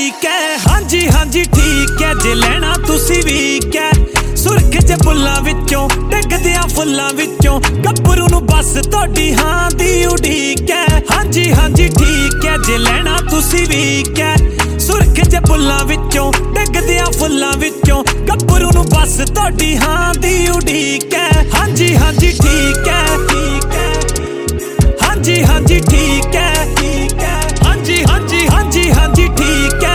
ਠੀਕ ਹੈ। ਹਾਂਜੀ ਹਾਂਜੀ ਠੀਕ ਹੈ, ਜੇ ਲੈਣਾ ਤੁਸੀਂ ਵੀਕ ਹੈ। ਸੁਰਖ ਜੇ ਬੁੱਲਾਂ ਵਿੱਚੋਂ ਡਿੱਗਦਿਆਂ ਫੁੱਲਾਂ ਵਿੱਚੋਂ ਗੱਭਰੂ ਨੂੰ ਬਸ ਤੁਹਾਡੀ ਹਾਂ ਦੀ ਉਡੀਕ ਹੈ। ਹਾਂਜੀ ਹਾਂਜੀ ਠੀਕ ਹੈ, ਜੇ ਲੈਣਾ ਤੁਸੀਂ ਵੀਕ ਹੈ। ਸੁਰਖ ਜੇ ਬੁੱਲਾਂ ਵਿੱਚੋਂ ਡਿੱਗਦਿਆਂ ਫੁੱਲਾਂ ਵਿੱਚੋਂ ਗੱਭਰੂ ਨੂੰ ਬਸ ਤੁਹਾਡੀ ਹਾਂ ਦੀ ਉਡੀਕ ਹੈ। ਹਾਂਜੀ ਹਾਂਜੀ ਠੀਕ